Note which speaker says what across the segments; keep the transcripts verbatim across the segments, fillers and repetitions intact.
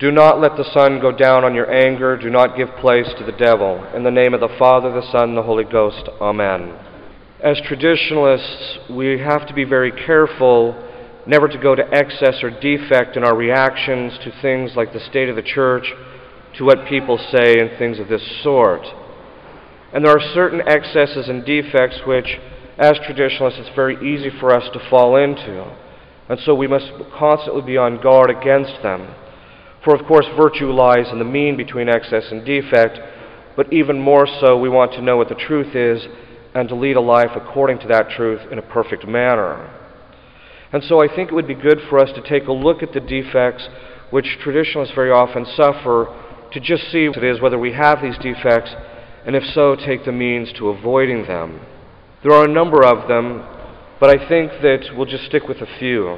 Speaker 1: Do not let the sun go down on your anger. Do not give place to the devil. In the name of the Father, the Son, and the Holy Ghost. Amen. As traditionalists, we have to be very careful never to go to excess or defect in our reactions to things like the state of the church, to what people say, and things of this sort. And there are certain excesses and defects which, as traditionalists, it's very easy for us to fall into. And so we must constantly be on guard against them. For of course, virtue lies in the mean between excess and defect, but even more so, we want to know what the truth is and to lead a life according to that truth in a perfect manner. And so I think it would be good for us to take a look at the defects which traditionalists very often suffer, to just see what it is, whether we have these defects, and if so, take the means to avoiding them. There are a number of them, but I think that we'll just stick with a few.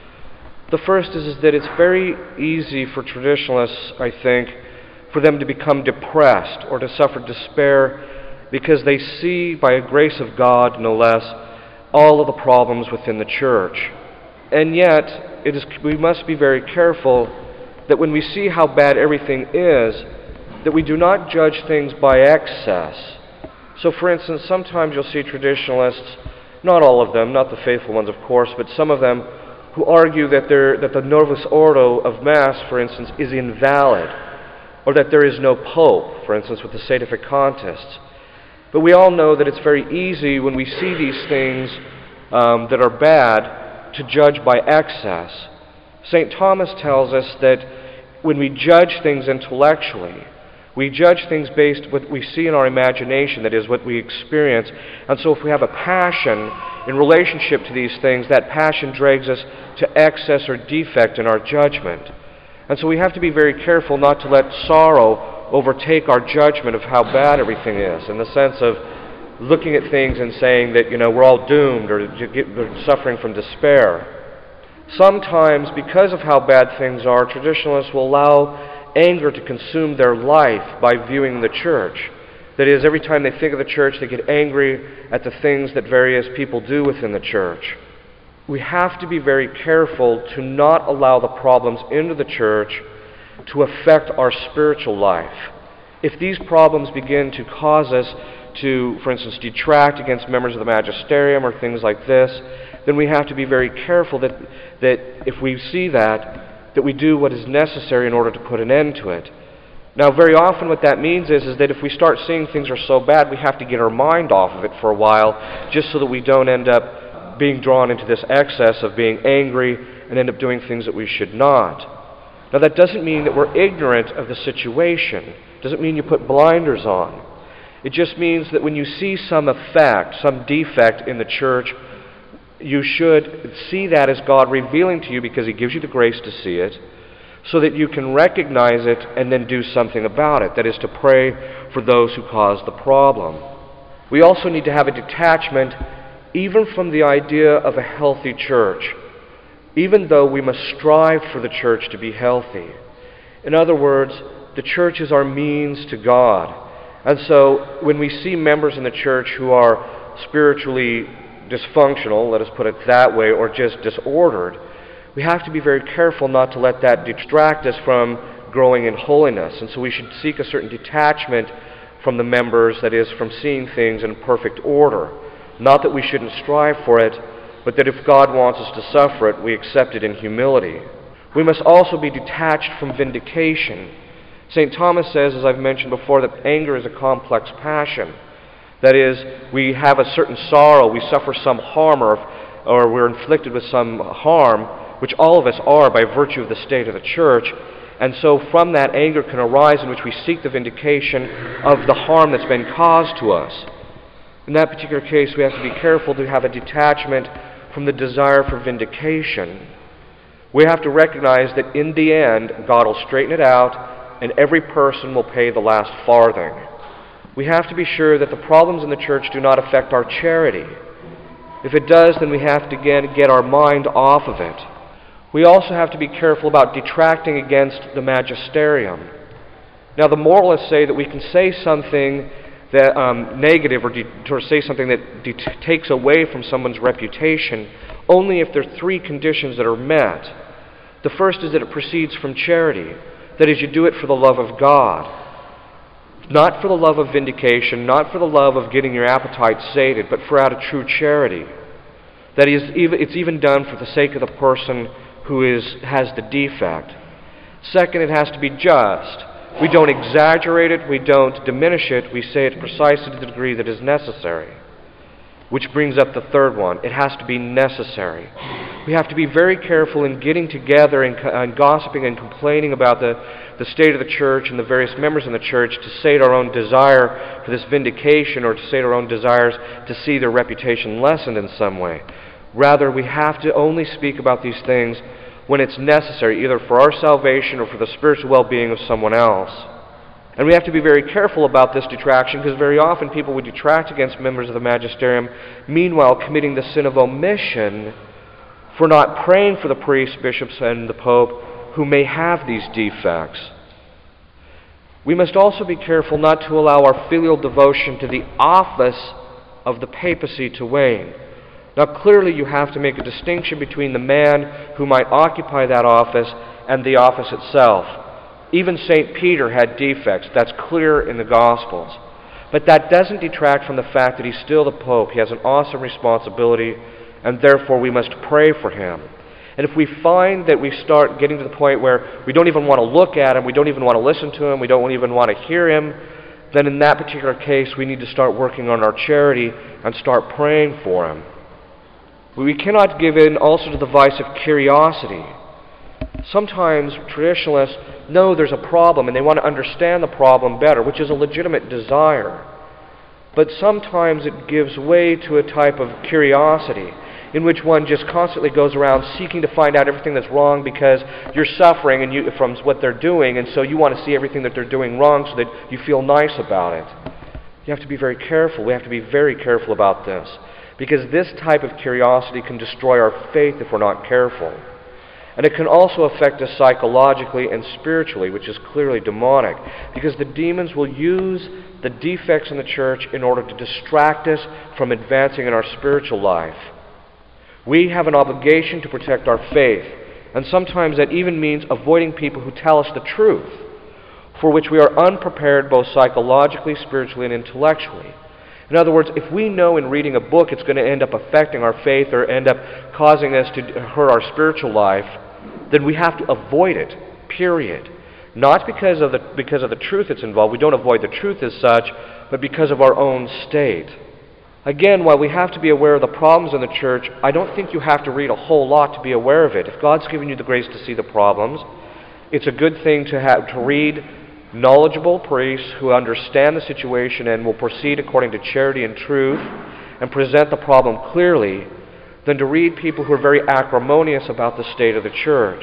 Speaker 1: The first is, is that it's very easy for traditionalists, I think, for them to become depressed or to suffer despair because they see, by a grace of God, no less, all of the problems within the church. And yet, it is, we must be very careful that when we see how bad everything is, that we do not judge things by excess. So, for instance, sometimes you'll see traditionalists, not all of them, not the faithful ones, of course, but some of them, who argue that, that the Novus Ordo of Mass, for instance, is invalid, or that there is no Pope, for instance, with the Sedefactantists. But we all know that it's very easy when we see these things um, that are bad to judge by excess. Saint Thomas tells us that when we judge things intellectually, we judge things based on what we see in our imagination, that is, what we experience. And so if we have a passion in relationship to these things, that passion drags us to excess or defect in our judgment. And so we have to be very careful not to let sorrow overtake our judgment of how bad everything is, in the sense of looking at things and saying that, you know, we're all doomed or we're suffering from despair. Sometimes, because of how bad things are, traditionalists will allow anger to consume their life by viewing the church. That is, every time they think of the church, they get angry at the things that various people do within the church. We have to be very careful to not allow the problems into the church to affect our spiritual life. If these problems begin to cause us to, for instance, detract against members of the magisterium or things like this, then we have to be very careful that, that if we see that, that we do what is necessary in order to put an end to it. Now, very often what that means is, is that if we start seeing things are so bad, we have to get our mind off of it for a while, just so that we don't end up being drawn into this excess of being angry and end up doing things that we should not. Now, that doesn't mean that we're ignorant of the situation. It doesn't mean you put blinders on. It just means that when you see some effect, some defect in the church, you should see that as God revealing to you, because He gives you the grace to see it, so that you can recognize it and then do something about it. That is, to pray for those who cause the problem. We also need to have a detachment even from the idea of a healthy church, even though we must strive for the church to be healthy. In other words, the church is our means to God. And so when we see members in the church who are spiritually dysfunctional, let us put it that way, or just disordered, we have to be very careful not to let that distract us from growing in holiness. And so we should seek a certain detachment from the members, that is, from seeing things in perfect order. Not that we shouldn't strive for it, but that if God wants us to suffer it, we accept it in humility. We must also be detached from vindication. Saint Thomas says, as I've mentioned before, that anger is a complex passion. That is, we have a certain sorrow, we suffer some harm, or, or we're inflicted with some harm, which all of us are by virtue of the state of the church. And so from that, anger can arise in which we seek the vindication of the harm that's been caused to us. In that particular case, we have to be careful to have a detachment from the desire for vindication. We have to recognize that in the end, God will straighten it out, and every person will pay the last farthing. We have to be sure that the problems in the church do not affect our charity. If it does, then we have to again get our mind off of it. We also have to be careful about detracting against the magisterium. Now, the moralists say that we can say something that um, negative or, de- or say something that de- takes away from someone's reputation only if there are three conditions that are met. The first is that it proceeds from charity. That is, you do it for the love of God. Not for the love of vindication, not for the love of getting your appetite sated, but for out of true charity. That is, it's even done for the sake of the person who is, has the defect. Second, it has to be just. We don't exaggerate it, we don't diminish it, we say it precisely to the degree that is necessary. Which brings up the third one. It has to be necessary. We have to be very careful in getting together and, and gossiping and complaining about the, the state of the church and the various members in the church to sate our own desire for this vindication or to sate our own desires to see their reputation lessened in some way. Rather, we have to only speak about these things when it's necessary, either for our salvation or for the spiritual well-being of someone else. And we have to be very careful about this detraction, because very often people would detract against members of the magisterium, meanwhile committing the sin of omission for not praying for the priests, bishops, and the Pope who may have these defects. We must also be careful not to allow our filial devotion to the office of the papacy to wane. Now clearly you have to make a distinction between the man who might occupy that office and the office itself. Even Saint Peter had defects. That's clear in the Gospels. But that doesn't detract from the fact that he's still the Pope. He has an awesome responsibility, and therefore we must pray for him. And if we find that we start getting to the point where we don't even want to look at him, we don't even want to listen to him, we don't even want to hear him, then in that particular case we need to start working on our charity and start praying for him. We cannot give in also to the vice of curiosity. Sometimes traditionalists know there's a problem and they want to understand the problem better, which is a legitimate desire. But sometimes it gives way to a type of curiosity in which one just constantly goes around seeking to find out everything that's wrong because you're suffering and you, from what they're doing, and so you want to see everything that they're doing wrong so that you feel nice about it. You have to be very careful. We have to be very careful about this, because this type of curiosity can destroy our faith if we're not careful. And it can also affect us psychologically and spiritually, which is clearly demonic, because the demons will use the defects in the church in order to distract us from advancing in our spiritual life. We have an obligation to protect our faith, and sometimes that even means avoiding people who tell us the truth, for which we are unprepared both psychologically, spiritually, and intellectually. In other words, if we know in reading a book it's going to end up affecting our faith or end up causing us to hurt our spiritual life, then we have to avoid it, period. Not because of the because of the truth that's involved. We don't avoid the truth as such, but because of our own state. Again, while we have to be aware of the problems in the church, I don't think you have to read a whole lot to be aware of it. If God's given you the grace to see the problems, it's a good thing to have to read knowledgeable priests who understand the situation and will proceed according to charity and truth and present the problem clearly, than to read people who are very acrimonious about the state of the church.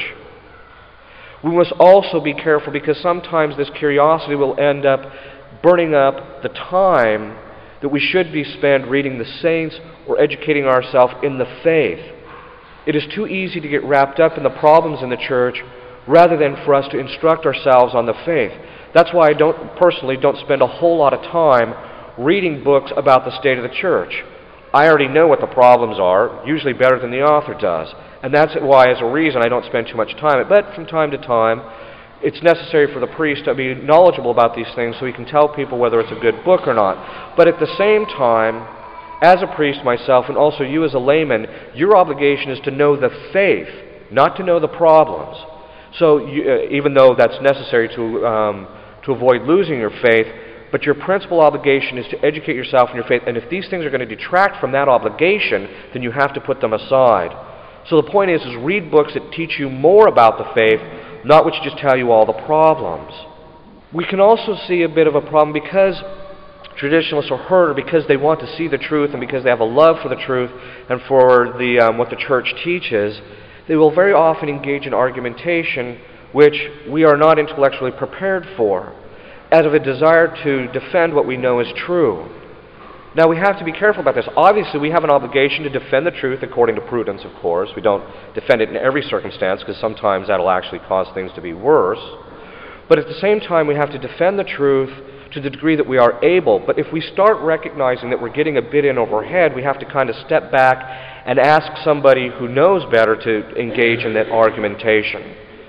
Speaker 1: We must also be careful, because sometimes this curiosity will end up burning up the time that we should be spent reading the saints or educating ourselves in the faith. It is too easy to get wrapped up in the problems in the church rather than for us to instruct ourselves on the faith. That's why I don't personally don't spend a whole lot of time reading books about the state of the church. I already know what the problems are, usually better than the author does. And that's why, as a reason, I don't spend too much time. But from time to time, it's necessary for the priest to be knowledgeable about these things so he can tell people whether it's a good book or not. But at the same time, as a priest myself, and also you as a layman, your obligation is to know the faith, not to know the problems. So you, uh, even though that's necessary to um, to avoid losing your faith, but your principal obligation is to educate yourself in your faith. And if these things are going to detract from that obligation, then you have to put them aside. So the point is, is read books that teach you more about the faith, not which just tell you all the problems. We can also see a bit of a problem because traditionalists are hurt, or because they want to see the truth and because they have a love for the truth and for the um, what the church teaches. They will very often engage in argumentation which we are not intellectually prepared for, out of a desire to defend what we know is true. Now, we have to be careful about this. Obviously, we have an obligation to defend the truth according to prudence, of course. We don't defend it in every circumstance, because sometimes that'll actually cause things to be worse. But at the same time, we have to defend the truth to the degree that we are able. But if we start recognizing that we're getting a bit in over our head, we have to kind of step back and ask somebody who knows better to engage in that argumentation.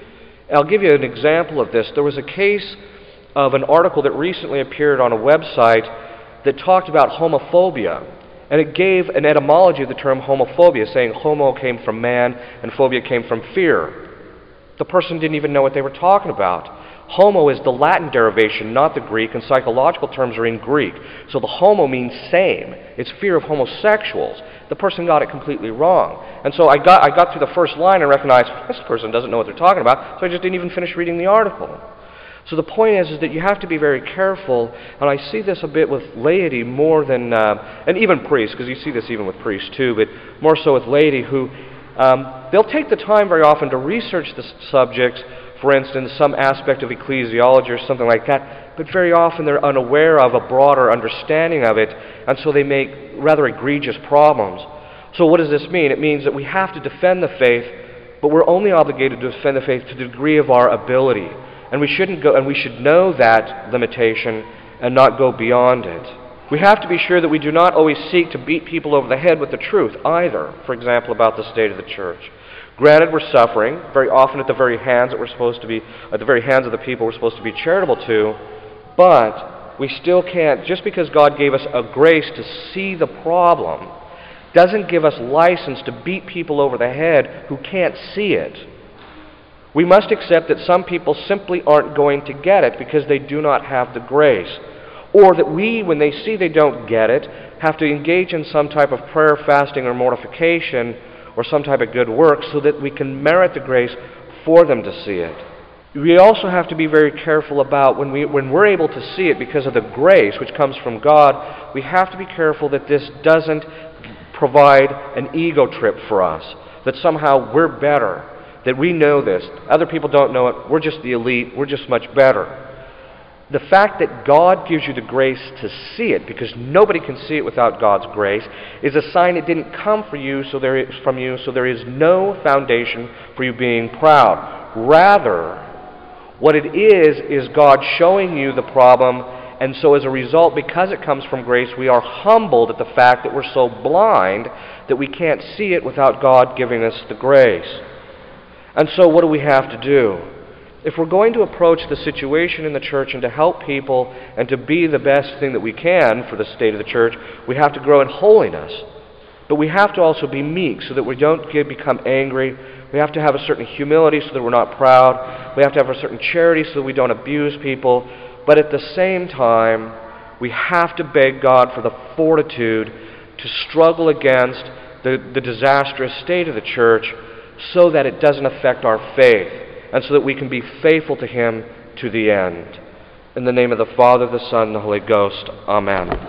Speaker 1: I'll give you an example of this. There was a case of an article that recently appeared on a website that talked about homophobia. And it gave an etymology of the term homophobia, saying homo came from man and phobia came from fear. The person didn't even know what they were talking about. Homo is the Latin derivation, not the Greek, and psychological terms are in Greek. So the homo means same. It's fear of homosexuals. The person got it completely wrong. And so I got, I got through the first line and recognized, this person doesn't know what they're talking about, so I just didn't even finish reading the article. So the point is, is that you have to be very careful, and I see this a bit with laity more than, uh, and even priests, because you see this even with priests too, but more so with laity, who um, they'll take the time very often to research the subjects, for instance, some aspect of ecclesiology or something like that, but very often they're unaware of a broader understanding of it, and so they make rather egregious problems. So what does this mean? It means that we have to defend the faith, but we're only obligated to defend the faith to the degree of our ability. And we shouldn't go, and we should know that limitation and not go beyond it. We have to be sure that we do not always seek to beat people over the head with the truth either, for example, about the state of the church. Granted, we're suffering, very often at the very hands that we're supposed to be, at the very hands of the people we're supposed to be charitable to, but we still can't, just because God gave us a grace to see the problem, doesn't give us license to beat people over the head who can't see it. We must accept that some people simply aren't going to get it because they do not have the grace. Or that we, when they see they don't get it, have to engage in some type of prayer, fasting, or mortification, or some type of good work so that we can merit the grace for them to see it. We also have to be very careful about when, we, when we're able to see it because of the grace which comes from God, we have to be careful that this doesn't provide an ego trip for us, that somehow we're better, that we know this, other people don't know it, we're just the elite, we're just much better. The fact that God gives you the grace to see it, because nobody can see it without God's grace, is a sign it didn't come for you, so there is, from you, so there is no foundation for you being proud. Rather, what it is, is God showing you the problem, and so as a result, because it comes from grace, we are humbled at the fact that we're so blind that we can't see it without God giving us the grace. And so what do we have to do? If we're going to approach the situation in the church and to help people and to be the best thing that we can for the state of the church, we have to grow in holiness. But we have to also be meek so that we don't get, become angry. We have to have a certain humility so that we're not proud. We have to have a certain charity so that we don't abuse people. But at the same time, we have to beg God for the fortitude to struggle against the, the disastrous state of the church so that it doesn't affect our faith, and so that we can be faithful to Him to the end. In the name of the Father, the Son, and the Holy Ghost. Amen.